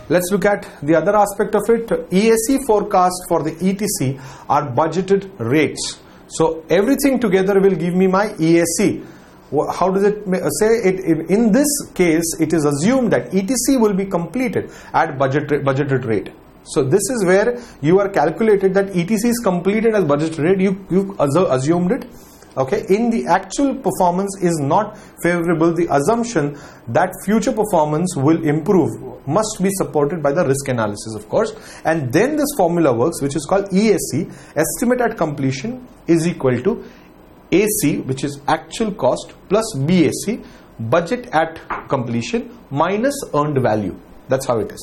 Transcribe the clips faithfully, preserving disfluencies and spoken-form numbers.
Let's look at the other aspect of it. E A C forecast for the E T C are budgeted rates. So everything together will give me my E A C. How does it say it? In this case, it is assumed that E T C will be completed at budget budgeted rate. So this is where you are calculated that E T C is completed as budgeted rate. You you assumed it. Okay, in the actual performance is not favorable. The assumption that future performance will improve must be supported by the risk analysis, of course. And then this formula works, which is called E A C, estimate at completion, is equal to A C, which is actual cost, plus B A C, budget at completion, minus earned value. That's how it is.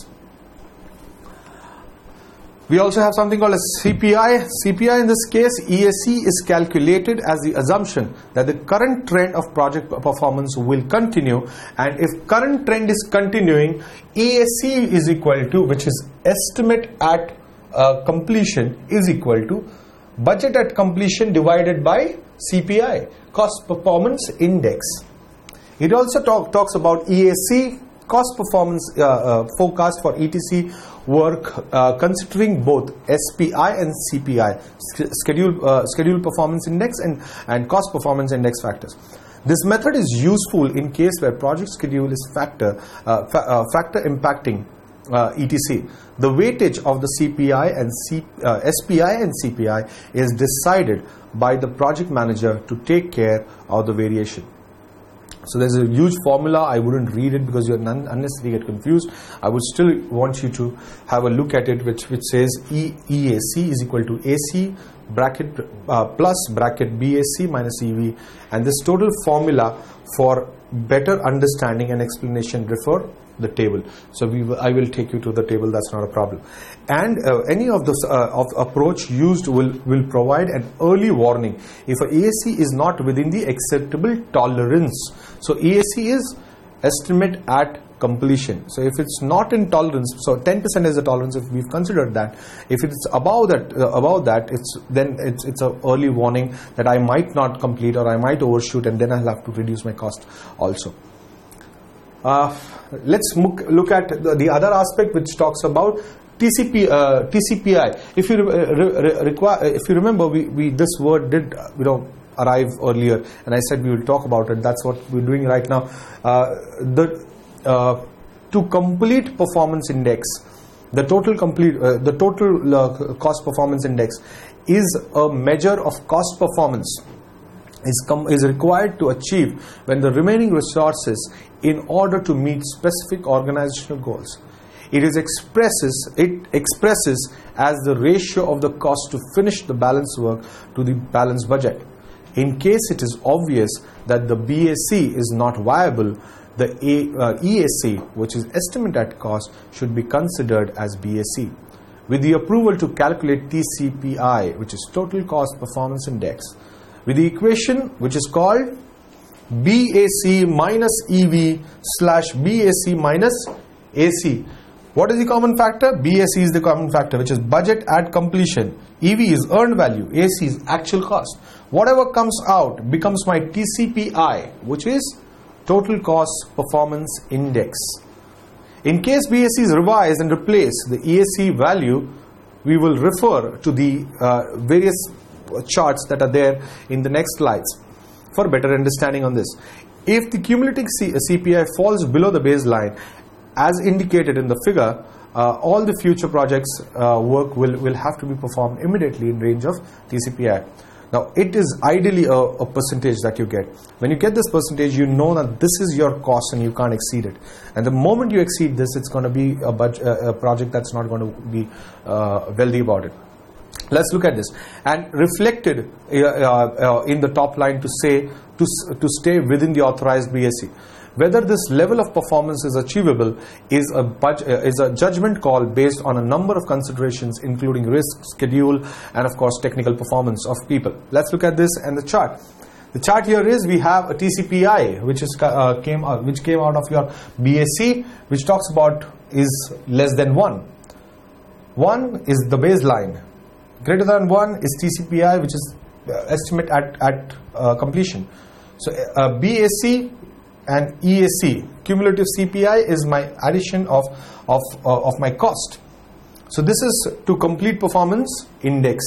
We also have something called a C P I. C P I in this case, E A C is calculated as the assumption that the current trend of project performance will continue, and if current trend is continuing, E A C is equal to, which is estimate at uh, completion, is equal to budget at completion divided by C P I, cost performance index. It also talk, talks about E A C, cost performance uh, uh, forecast for E T C work uh, considering both S P I and C P I, schedule uh, schedule performance index and and cost performance index factors. This method is useful in case where project schedule is factor uh, fa uh, factor impacting uh, E T C. The weightage of the C P I and C, uh, S P I and C P I is decided by the project manager to take care of the variation. So there's a huge formula. I wouldn't read it because you're unnecessarily get confused. I would still want you to have a look at it, which which says E A C is equal to A C bracket uh, plus bracket B A C minus E V, and this total formula for better understanding and explanation refer the table. So we will, I will take you to the table. That's not a problem. And uh, any of this uh, of approach used will will provide an early warning if a E A C is not within the acceptable tolerance. So E A C is estimate at completion. So if it's not in tolerance, so ten percent is the tolerance. If we've considered that, if it's above that, uh, above that, it's then it's it's a early warning that I might not complete or I might overshoot, and then I'll have to reduce my cost also. Uh, let's look at the, the other aspect, which talks about T C P, uh, T C P I. If you re re require, if you remember, we, we this word did you know arrive earlier, and I said we will talk about it. That's what we're doing right now. Uh, the uh, to complete performance index, the total complete uh, the total uh, cost performance index is a measure of cost performance. Is, com is required to achieve when the remaining resources in order to meet specific organizational goals. It is expresses it expresses as the ratio of the cost to finish the balance work to the balance budget. In case it is obvious that the B A C is not viable, the A, uh, E A C, which is estimate at cost, should be considered as B A C. With the approval to calculate T C P I, which is total cost performance index, with the equation which is called B A C minus E V slash B A C minus A C. What is the common factor? B A C is the common factor, which is budget at completion. E V is earned value. A C is actual cost. Whatever comes out becomes my T C P I, which is total cost performance index. In case B A C is revised and replaced the E A C value, we will refer to the uh, various charts that are there in the next slides for better understanding on this. If the cumulative C P I falls below the baseline, as indicated in the figure, uh, all the future projects uh, work will, will have to be performed immediately in range of T C P I. Now, it is ideally a, a percentage that you get. When you get this percentage, you know that this is your cost and you can't exceed it. And the moment you exceed this, it's going to be a, budget, a project that's not going to be uh, wealthy about it. Let's look at this, and reflected uh, uh, in the top line to say to, to stay within the authorized B A C. Whether this level of performance is achievable is a, budget, uh, is a judgment call based on a number of considerations, including risk, schedule, and of course technical performance of people. Let's look at this and the chart. The chart here is we have a T C P I which is uh, came out, which came out of your B A C, which talks about is less than one. One is the baseline. Greater than one is T C P I, which is uh, estimate at, at uh, completion. So uh, B A C and E A C. Cumulative C P I is my addition of, of, uh, of my cost. So this is to complete performance index.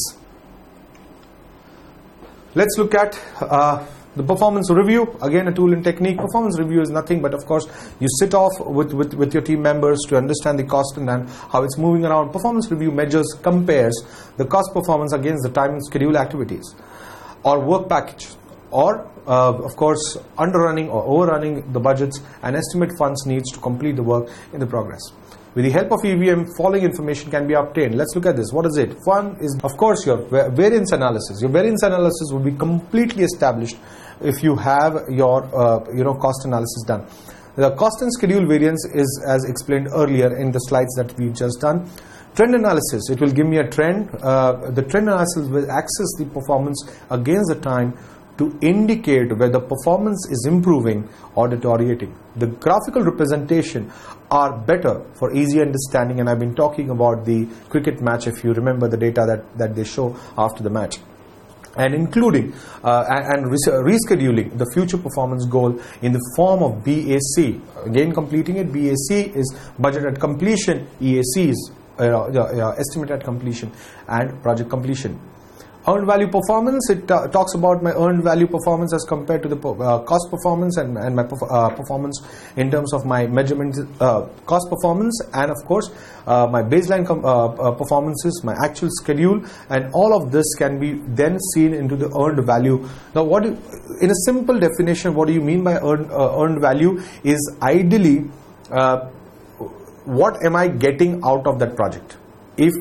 Let's look at uh, the performance review. Again, a tool and technique. Performance review is nothing but, of course, you sit off with, with, with your team members to understand the cost and, and how it's moving around. Performance review measures, compares the cost performance against the time and schedule activities or work package, or uh, of course underrunning or overrunning the budgets, and estimate funds needs to complete the work in the progress. With the help of E V M, following information can be obtained. Let's look at this. What is it? One is, of course, your variance analysis. Your variance analysis will be completely established if you have your uh, you know cost analysis done. The cost and schedule variance is as explained earlier in the slides that we've just done. Trend analysis, it will give me a trend. Uh, the trend analysis will access the performance against the time to indicate whether performance is improving or deteriorating. The graphical representation are better for easy understanding, and I've been talking about the cricket match, if you remember the data that, that they show after the match. And including uh, and, and rescheduling the future performance goal in the form of B A C. Again, completing it, B A C is budget at completion, E A C is uh, uh, estimate at completion, and project completion. Earned value performance, it uh, talks about my earned value performance as compared to the uh, cost performance, and, and my perf uh, performance in terms of my measurement uh, cost performance, and of course uh, my baseline uh, uh, performances, my actual schedule, and all of this can be then seen into the earned value. Now, what do, in a simple definition, what do you mean by earned, uh, earned value is ideally uh, what am I getting out of that project? If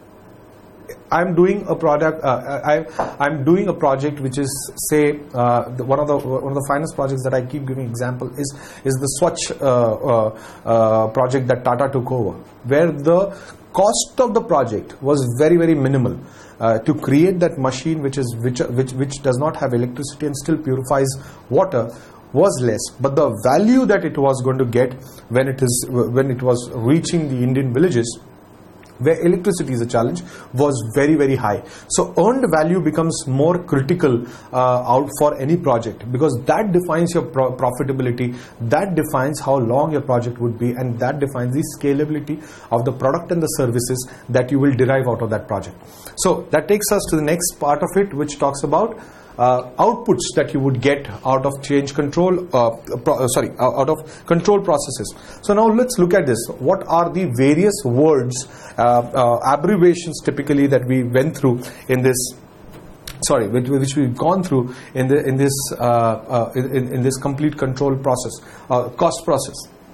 I'm doing a product. Uh, I, I'm doing a project which is, say, uh, the, one of the one of the finest projects that I keep giving example is is the Swachh uh, uh, uh, project that Tata took over, where the cost of the project was very very minimal uh, to create that machine which is which which which does not have electricity and still purifies water was less, but the value that it was going to get when it is when it was reaching the Indian villages, where electricity is a challenge, was very very high. So earned value becomes more critical uh, out for any project, because that defines your pro profitability, that defines how long your project would be, and that defines the scalability of the product and the services that you will derive out of that project. So that takes us to the next part of it, which talks about Uh, outputs that you would get out of change control, uh, pro uh, sorry, uh, out of control processes. So now let's look at this. What are the various words, uh, uh, abbreviations typically that we went through in this, sorry, which, which we've gone through in the in this uh, uh, in, in this complete control process, uh, cost process.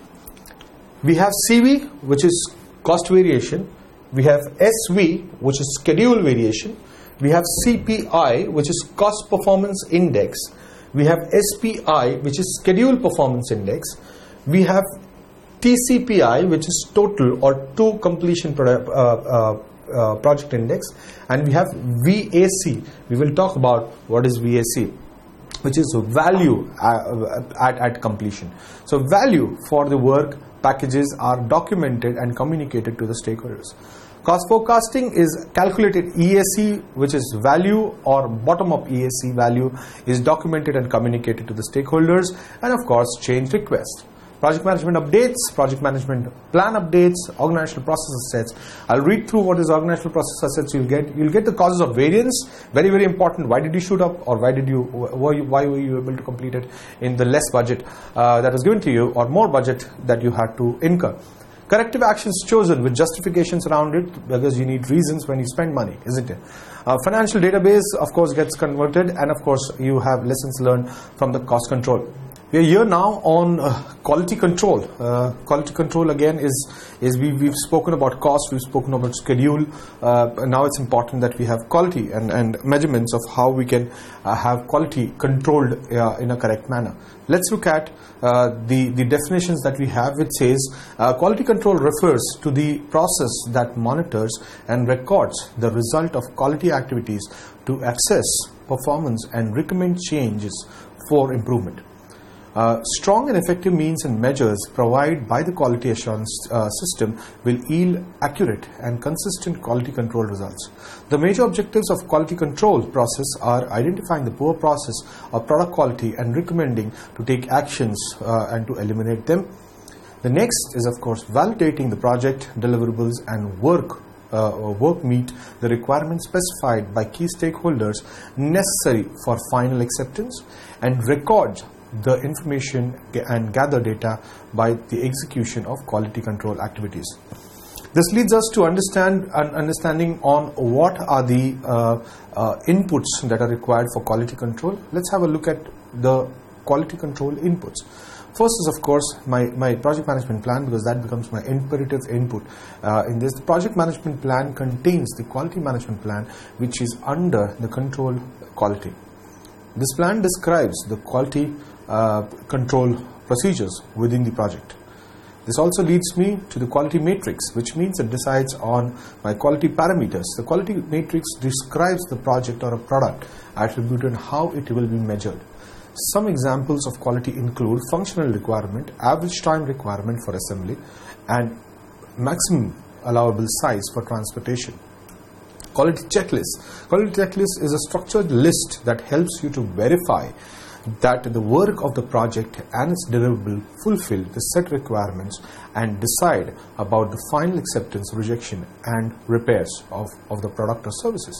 We have C V, which is cost variation. We have S V, which is schedule variation. We have C P I, which is cost performance index. We have S P I, which is schedule performance index. We have T C P I, which is total or to completion pro uh, uh, uh, project index. And we have V A C. We will talk about what is V A C, which is value at, at completion. So value for the work packages are documented and communicated to the stakeholders. Cost forecasting is calculated E A C, which is value, or bottom-up E A C value is documented and communicated to the stakeholders, and of course change requests. Project management updates, project management plan updates, organizational process assets. I'll read through what is organizational process assets. You'll get you'll get the causes of variance. Very very important. Why did you shoot up, or why did you were you, why were you able to complete it in the less budget uh, that was given to you, or more budget that you had to incur? Corrective actions chosen with justifications around it, because you need reasons when you spend money, isn't it? Uh, financial database, of course, gets converted, and of course you have lessons learned from the cost control. We are here now on uh, quality control. Uh, quality control again is is we we've spoken about cost, we've spoken about schedule. Uh, now it's important that we have quality and and measurements of how we can uh, have quality controlled uh, in a correct manner. Let's look at uh, the the definitions that we have. It says uh, quality control refers to the process that monitors and records the result of quality activities to assess performance and recommend changes for improvement. Uh, strong and effective means and measures provided by the quality assurance uh, system will yield accurate and consistent quality control results. The major objectives of quality control process are identifying the poor process of product quality and recommending to take actions uh, and to eliminate them. The next is, of course, validating the project deliverables and work uh, work meet the requirements specified by key stakeholders necessary for final acceptance, and record the information and gather data by the execution of quality control activities. This leads us to understand an understanding on what are the uh, uh, inputs that are required for quality control. Let's have a look at the quality control inputs. First is, of course, my, my project management plan, because that becomes my imperative input. Uh, in this, the project management plan contains the quality management plan, which is under the control quality. This plan describes the quality uh, control procedures within the project. This also leads me to the quality matrix, which means it decides on my quality parameters. The quality matrix describes the project or a product attribute and how it will be measured. Some examples of quality include functional requirement, average time requirement for assembly, and maximum allowable size for transportation. Quality checklist. Quality checklist is a structured list that helps you to verify that the work of the project and its deliverable fulfill the set requirements and decide about the final acceptance, rejection, and repairs of, of the product or services.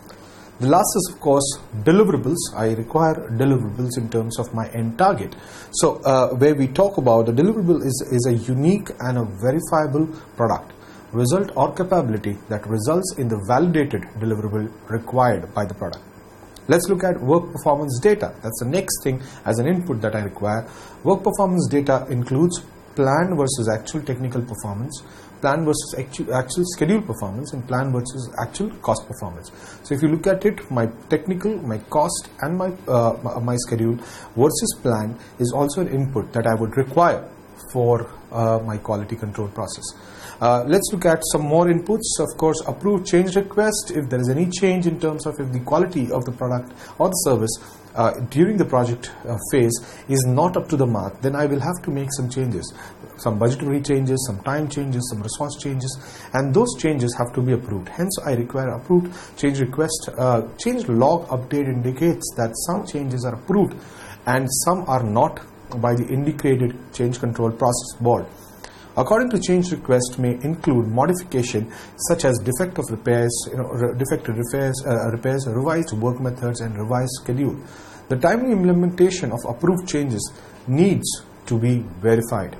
The last is, of course, deliverables. I require deliverables in terms of my end target. So uh, where we talk about the deliverable is, is a unique and a verifiable product, result or capability that results in the validated deliverable required by the product. Let's look at work performance data. That's the next thing as an input that I require. Work performance data includes plan versus actual technical performance, plan versus actual, actual schedule performance, and plan versus actual cost performance. So if you look at it, my technical, my cost, and my, uh, my, my schedule versus plan is also an input that I would require for uh, my quality control process. Uh, let's look at some more inputs. Of course, approve change request. If there is any change in terms of if the quality of the product or the service uh, during the project uh, phase is not up to the mark, then I will have to make some changes. Some budgetary changes, some time changes, some resource changes, and those changes have to be approved. Hence, I require approved change request. Uh, change log update indicates that some changes are approved and some are not by the indicated change control process board. According to change request may include modification such as defect of repairs, you know, re defective repairs, uh, repairs, revised work methods, and revised schedule. The timely implementation of approved changes needs to be verified.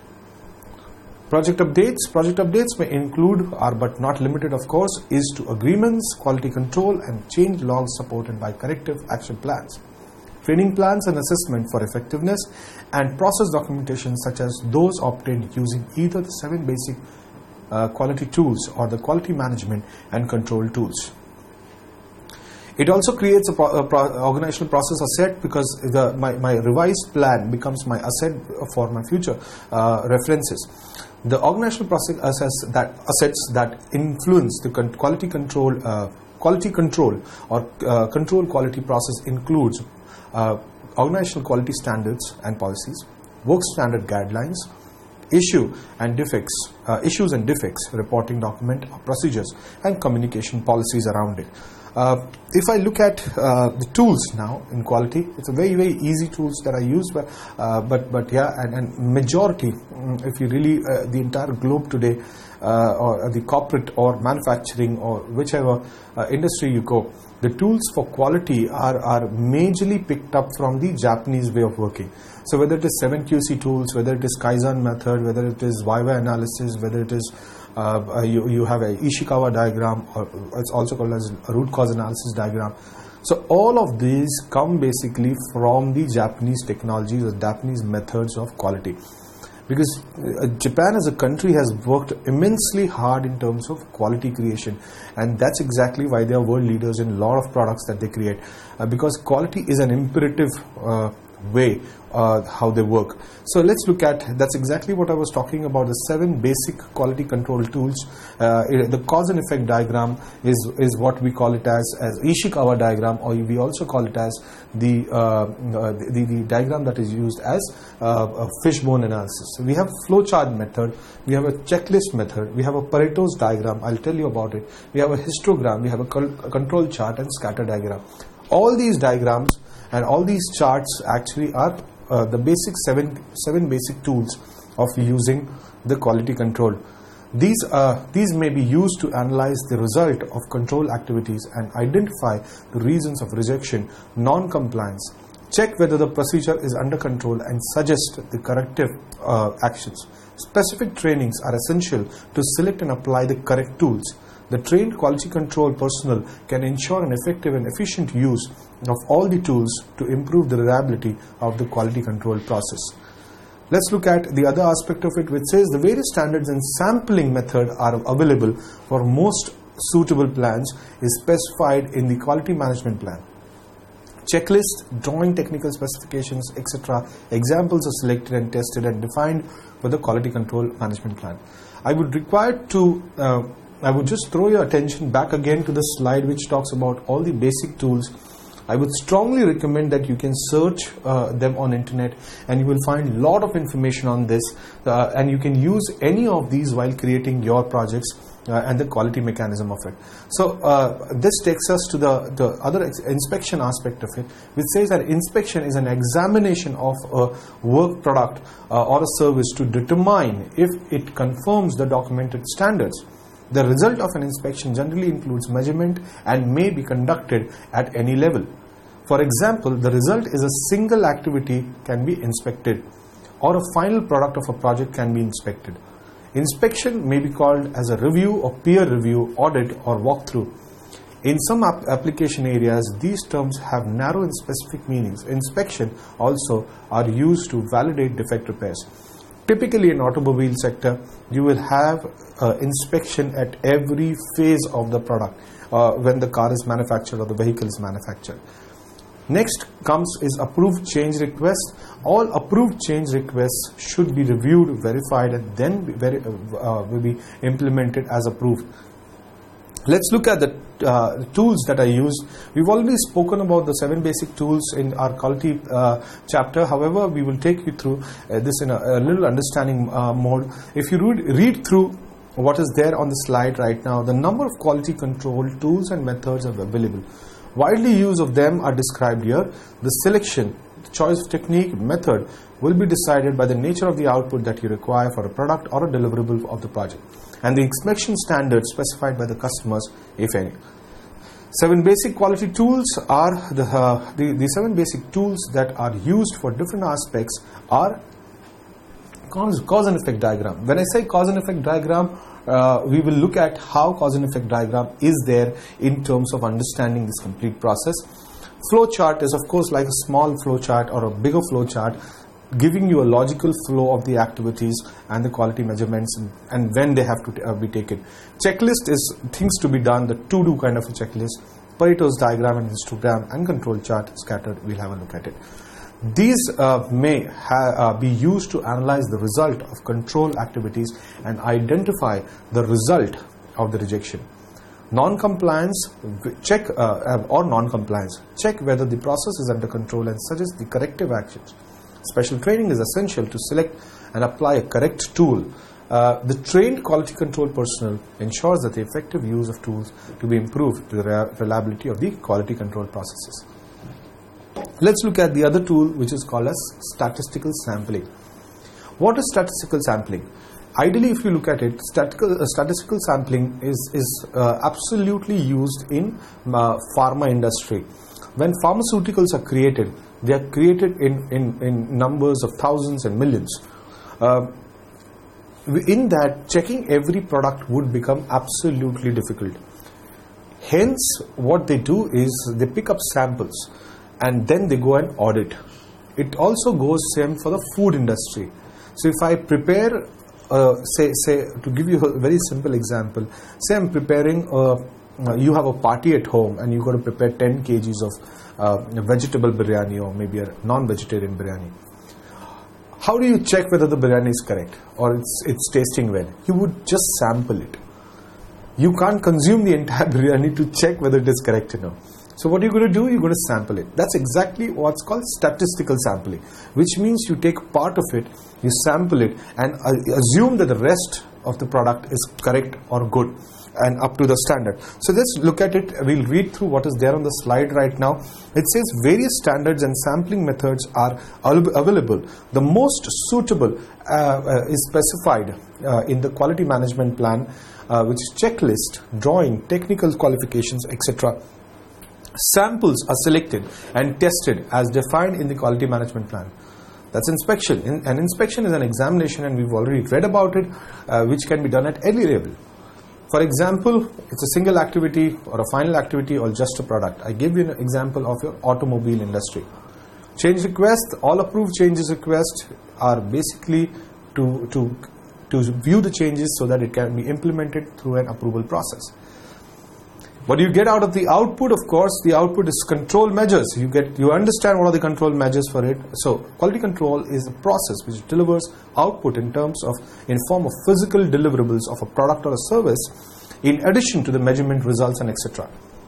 Project updates. Project updates may include, are but not limited, of course, is to agreements, quality control, and change logs supported by corrective action plans. Training plans and assessment for effectiveness, and process documentation such as those obtained using either the seven basic uh, quality tools or the quality management and control tools. It also creates a, pro a pro organizational process asset, because the, my, my revised plan becomes my asset for my future uh, references. The organizational process assets that, assets that influence the con quality control uh, quality control or uh, control quality process includes Uh, organizational quality standards and policies, work standard guidelines, issue and defects, uh, issues and defects, reporting document procedures, and communication policies around it. Uh, if I look at uh, the tools now in quality, it's a very very easy tools that I use, but uh, but but yeah, and, and majority, if you really uh, the entire globe today, uh, or the corporate or manufacturing or whichever uh, industry you go, the tools for quality are, are majorly picked up from the Japanese way of working. So whether it is seven Q C tools, whether it is Kaizen method, whether it is Y Y analysis, whether it is uh, you, you have a Ishikawa diagram, or it's also called as a root cause analysis diagram. So all of these come basically from the Japanese technologies or Japanese methods of quality. Because uh, Japan as a country has worked immensely hard in terms of quality creation, and that's exactly why they are world leaders in a lot of products that they create, uh, because quality is an imperative uh, way uh, how they work. So let's look at, that's exactly what I was talking about, the seven basic quality control tools. Uh, the cause and effect diagram is is what we call it as as Ishikawa diagram, or we also call it as the uh, the, the diagram that is used as uh, a fishbone analysis. So we have flowchart method, we have a checklist method, we have a Pareto's diagram, I'll tell you about it, we have a histogram, we have a, a control chart and scatter diagram. All these diagrams and all these charts actually are uh, the basic seven seven basic tools of using the quality control. These uh, these may be used to analyze the result of control activities and identify the reasons of rejection, non-compliance, check whether the procedure is under control and suggest the corrective uh, actions. Specific trainings are essential to select and apply the correct tools. The trained quality control personnel can ensure an effective and efficient use of all the tools to improve the reliability of the quality control process. Let's look at the other aspect of it, which says the various standards and sampling method are available for most suitable plans is specified in the quality management plan. Checklist, drawing technical specifications, et cetera. Examples are selected and tested and defined for the quality control management plan. I would require to, uh, I would just throw your attention back again to the slide which talks about all the basic tools. I would strongly recommend that you can search uh, them on internet, and you will find a lot of information on this, uh, and you can use any of these while creating your projects uh, and the quality mechanism of it. So uh, this takes us to the, the other ex- inspection aspect of it, which says that inspection is an examination of a work product uh, or a service to determine if it conforms the documented standards. The result of an inspection generally includes measurement and may be conducted at any level. For example, the result is a single activity can be inspected, or a final product of a project can be inspected. Inspection may be called as a review or peer review, audit or walkthrough. In some ap- application areas, these terms have narrow and specific meanings. Inspection also are used to validate defect repairs. Typically in automobile sector, you will have uh, inspection at every phase of the product uh, when the car is manufactured or the vehicle is manufactured. Next comes is approved change request. All approved change requests should be reviewed, verified, and then be very, uh, will be implemented as approved. Let's look at the uh, tools that are used. We've already spoken about the seven basic tools in our quality uh, chapter. However, we will take you through uh, this in a, a little understanding uh, mode. If you read, read through what is there on the slide right now, the number of quality control tools and methods are available. Widely used of them are described here. The selection, the choice of technique, method will be decided by the nature of the output that you require for a product or a deliverable of the project, and the inspection standards specified by the customers, if any. Seven basic quality tools are the, uh, the, the seven basic tools that are used for different aspects are cause, cause and effect diagram. When I say cause and effect diagram, uh, we will look at how cause and effect diagram is there in terms of understanding this complete process. Flow chart is of course like a small flow chart or a bigger flow chart, giving you a logical flow of the activities and the quality measurements and, and when they have to uh, be taken. Checklist is things to be done, the to-do kind of a checklist. Pareto's diagram and histogram and control chart scattered, we'll have a look at it. These uh, may ha- uh, be used to analyze the result of control activities and identify the result of the rejection. Non-compliance, check uh, or non-compliance, check whether the process is under control and suggest the corrective actions. Special training is essential to select and apply a correct tool. Uh, the trained quality control personnel ensures that the effective use of tools to be improved to the reliability of the quality control processes. Let's look at the other tool, which is called as statistical sampling. What is statistical sampling? Ideally, if you look at it, statistical, uh, statistical sampling is, is uh, absolutely used in uh, pharma industry. When pharmaceuticals are created, they are created in, in, in numbers of thousands and millions. Uh, in that, checking every product would become absolutely difficult. Hence, what they do is they pick up samples and then they go and audit. It also goes same for the food industry. So if I prepare, uh, say, say to give you a very simple example, say I'm preparing a, uh, you have a party at home and you've got to prepare ten kilograms of uh, vegetable biryani or maybe a non-vegetarian biryani. How do you check whether the biryani is correct or it's, it's tasting well? You would just sample it. You can't consume the entire biryani to check whether it is correct or not. So what you're going to do, you're going to sample it. That's exactly what's called statistical sampling, which means you take part of it, you sample it, and uh, assume that the rest of the product is correct or good and up to the standard. So let's look at it. We'll read through what is there on the slide right now. It says various standards and sampling methods are available. The most suitable uh, uh, is specified uh, in the quality management plan, uh, which is checklist, drawing, technical qualifications, et cetera. Samples are selected and tested as defined in the quality management plan. That's inspection. In, an inspection is an examination, and we've already read about it, uh, which can be done at any level. For example, it's a single activity or a final activity or just a product. I give you an example of your automobile industry. Change requests, all approved changes requests are basically to, to, to view the changes so that it can be implemented through an approval process. What do you get out of the output? Of course, the output is control measures. You get, you understand what are the control measures for it. So, quality control is a process which delivers output in terms of, in form of physical deliverables of a product or a service, in addition to the measurement results and et cetera.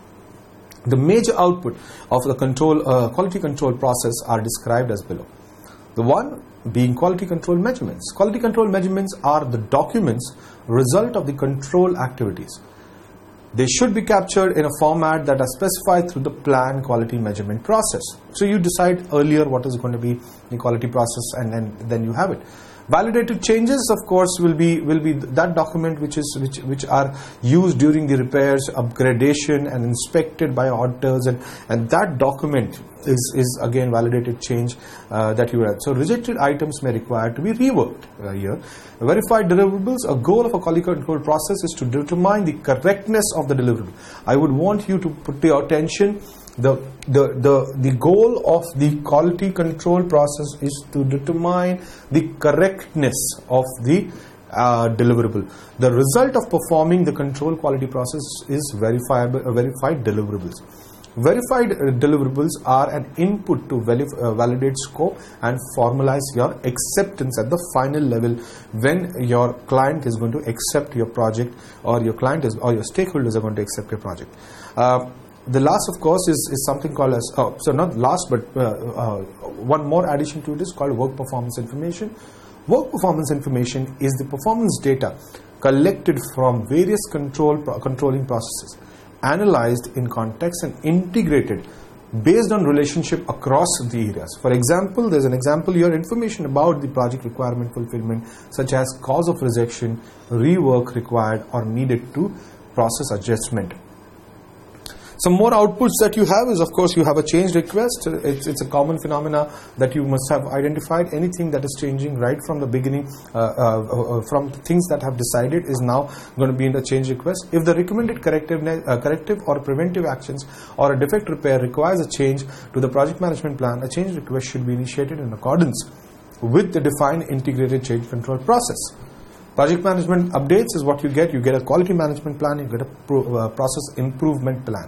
The major output of the control, uh, quality control process are described as below. The one being quality control measurements. Quality control measurements are the documents, result of the control activities. They should be captured in a format that are specified through the plan quality measurement process. So you decide earlier what is going to be the quality process, and then, then you have it. Validated changes, of course, will be will be that document which is which which are used during the repairs, upgradation, and inspected by auditors, and and that document is is again validated change uh, that you have. So rejected items may require to be reworked uh, here. Verified deliverables. A goal of a quality control process is to determine the correctness of the deliverable. I would want you to put your attention. The, the, the, the goal of the quality control process is to determine the correctness of the uh, deliverable. The result of performing the control quality process is verifiable, uh, verified deliverables. Verified uh, deliverables are an input to uh, validate scope and formalize your acceptance at the final level when your client is going to accept your project, or your client is, or your stakeholders are going to accept your project. Uh, The last, of course, is, is something called as, oh, so not last, but uh, uh, one more addition to it is called work performance information. Work performance information is the performance data collected from various control pro controlling processes, analyzed in context and integrated based on relationship across the areas. For example, there's an example here, information about the project requirement fulfillment, such as cause of rejection, rework required or needed to process adjustment. Some more outputs that you have is, of course, you have a change request. It's, it's a common phenomena that you must have identified. Anything that is changing right from the beginning, uh, uh, uh, from things that have decided, is now going to be in the change request. If the recommended corrective, uh, corrective or preventive actions or a defect repair requires a change to the project management plan, a change request should be initiated in accordance with the defined integrated change control process. Project management updates is what you get. You get a quality management plan, you get a pro, uh, process improvement plan.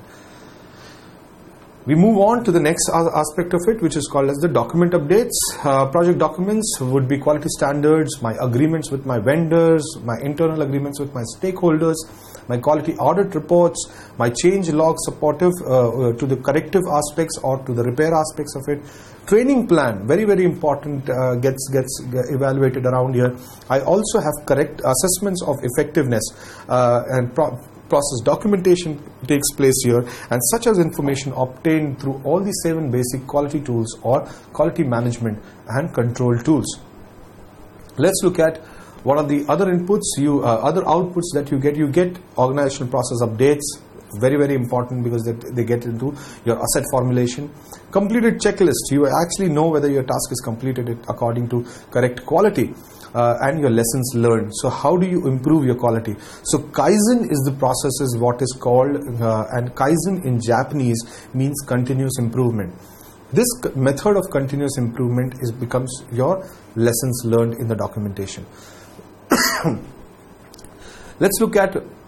We move on to the next aspect of it, which is called as the document updates. Uh, project documents would be quality standards, my agreements with my vendors, my internal agreements with my stakeholders, my quality audit reports, my change log supportive uh, to the corrective aspects or to the repair aspects of it. Training plan, very very important, uh, gets gets evaluated around here. I also have correct assessments of effectiveness uh, and pro process documentation takes place here, and such as information obtained through all the seven basic quality tools or quality management and control tools. Let's look at what are the other inputs, you uh, other outputs that you get. You get organizational process updates, very very important because they, they get into your asset formulation. Completed checklist, you actually know whether your task is completed according to correct quality. Uh, and your lessons learned. So how do you improve your quality? So Kaizen is the process, is what is called, uh, and Kaizen in Japanese means continuous improvement. This method of continuous improvement is becomes your lessons learned in the documentation. Let's look at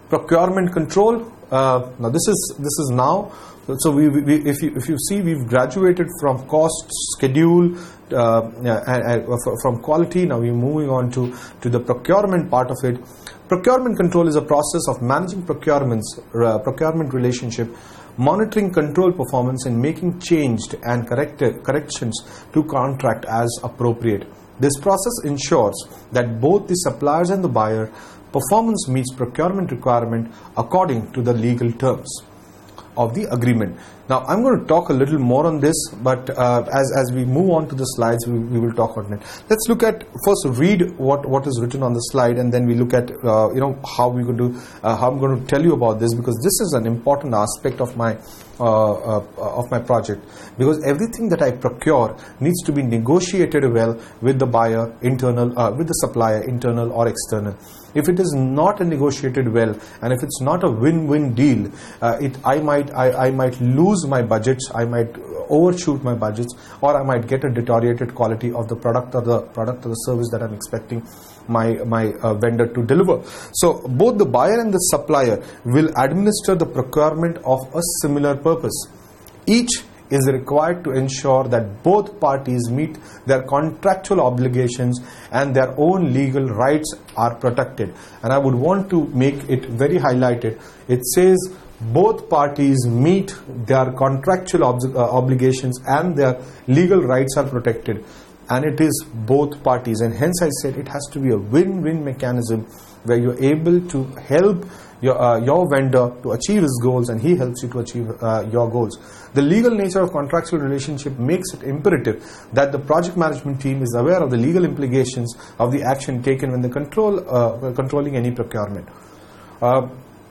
procurement control. Uh, now this is this is now. So we, we if you if you see, we've graduated from cost, schedule, uh, and, and from quality. Now we're moving on to to the procurement part of it. Procurement control is a process of managing procurements, uh, procurement relationship, monitoring control performance, and making changed and corrected corrections to contract as appropriate. This process ensures that both the suppliers and the buyer performance meets procurement requirement according to the legal terms of the agreement. Now I'm going to talk a little more on this, but uh, as, as we move on to the slides, we, we will talk on it. Let's look at, first read what, what is written on the slide, and then we look at uh, you know how we're going to uh, how I'm going to tell you about this, because this is an important aspect of my uh, uh, of my project, because everything that I procure needs to be negotiated well with the buyer, internal, uh, with the supplier, internal or external. If it is not negotiated well, and if it's not a win-win deal, uh, it I might I, I might lose my budgets, I might overshoot my budgets, or I might get a deteriorated quality of the product or the product or the service that I'm expecting my my uh, vendor to deliver. So both the buyer and the supplier will administer the procurement of a similar purpose. Each is required to ensure that both parties meet their contractual obligations and their own legal rights are protected. And I would want to make it very highlighted. It says both parties meet their contractual ob uh, obligations and their legal rights are protected. And it is both parties, and hence I said it has to be a win-win mechanism where you're able to help your, uh, your vendor to achieve his goals, and he helps you to achieve uh, your goals. The legal nature of contractual relationship makes it imperative that the project management team is aware of the legal implications of the action taken when they control uh, controlling any procurement. Uh,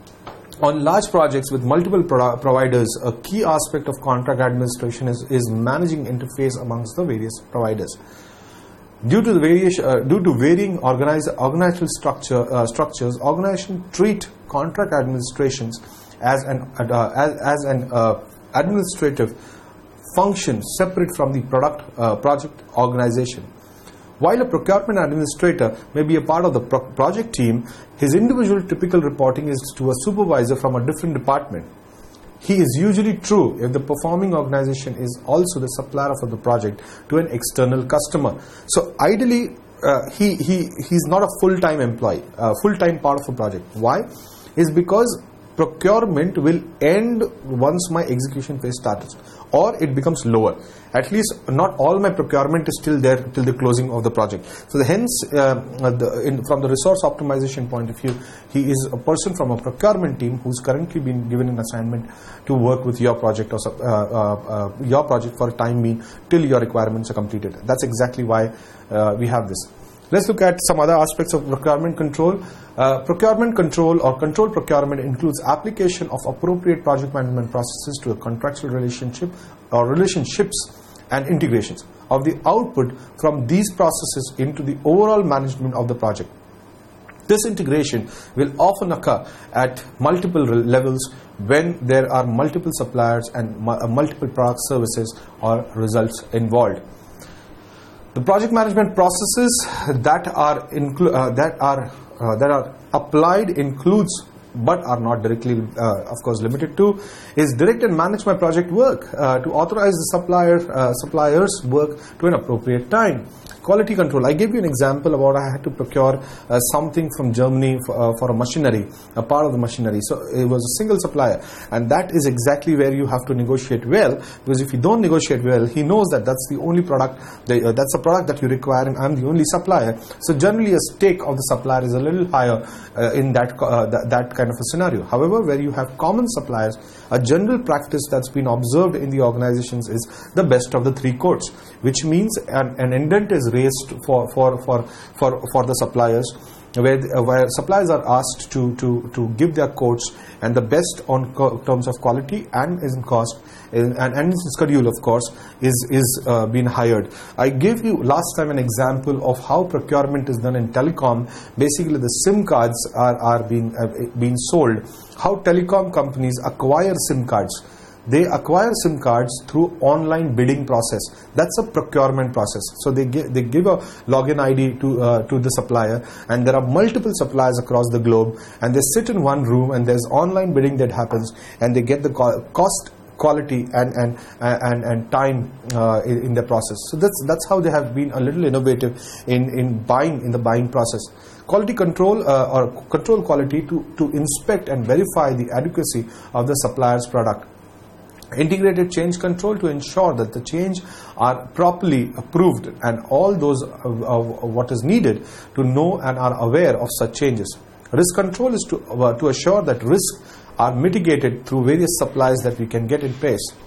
On large projects with multiple pro providers, a key aspect of contract administration is, is managing interface amongst the various providers. Due to the variation, uh, due to varying organize, organizational structure uh, structures, organizations treat contract administrations as an uh, as, as an uh, administrative function separate from the product uh, project organization. While a procurement administrator may be a part of the pro project team, his individual typical reporting is to a supervisor from a different department. He is usually true if the performing organization is also the supplier of the project to an external customer. So ideally, uh, he, he, he's not a full-time employee, uh, full-time part of a project. Why? Is because procurement will end once my execution phase starts, or it becomes lower. At least not all my procurement is still there till the closing of the project. So the, hence, uh, the, in, from the resource optimization point of view, he is a person from a procurement team who's currently been given an assignment to work with your project or uh, uh, uh, your project for a time being till your requirements are completed. That's exactly why uh, we have this. Let's look at some other aspects of procurement control. Uh, procurement control or control procurement includes application of appropriate project management processes to a contractual relationship or relationships and integrations of the output from these processes into the overall management of the project. This integration will often occur at multiple levels when there are multiple suppliers and multiple product services or results involved. The project management processes that are inclu uh, that are uh, that are applied includes, but are not directly, uh, of course, limited to, is direct and manage my project work uh, to authorize the supplier uh, suppliers' work to an appropriate time. Quality control. I gave you an example about I had to procure uh, something from Germany for, uh, for a machinery, a part of the machinery. So it was a single supplier, and that is exactly where you have to negotiate well, because if you don't negotiate well, he knows that that's the only product, that, uh, that's a product that you require, and I'm the only supplier. So generally a stake of the supplier is a little higher uh, in that, uh, th that kind of a scenario. However, where you have common suppliers, a general practice that's been observed in the organizations is the best of the three courts, which means an, an indent is raised for for for for for the suppliers, where uh, where suppliers are asked to to to give their quotes, and the best on co terms of quality and in cost and and in schedule, of course, is is uh, being hired. I gave you last time an example of how procurement is done in telecom. Basically, the SIM cards are are being uh, being sold. How telecom companies acquire SIM cards. they acquire SIM cards through online bidding process. That's a procurement process. So they give, they give a login I D to uh, to the supplier, and there are multiple suppliers across the globe, and they sit in one room, and there's online bidding that happens, and they get the co- cost, quality, and and and and time uh, in, in the process. So that's that's how they have been a little innovative in in buying in the buying process. Quality control uh, or control quality to to inspect and verify the adequacy of the supplier's product. Integrated change control to ensure that the change are properly approved, and all those of, of, of what is needed to know and are aware of such changes. Risk control is to uh, to assure that risks are mitigated through various supplies that we can get in place.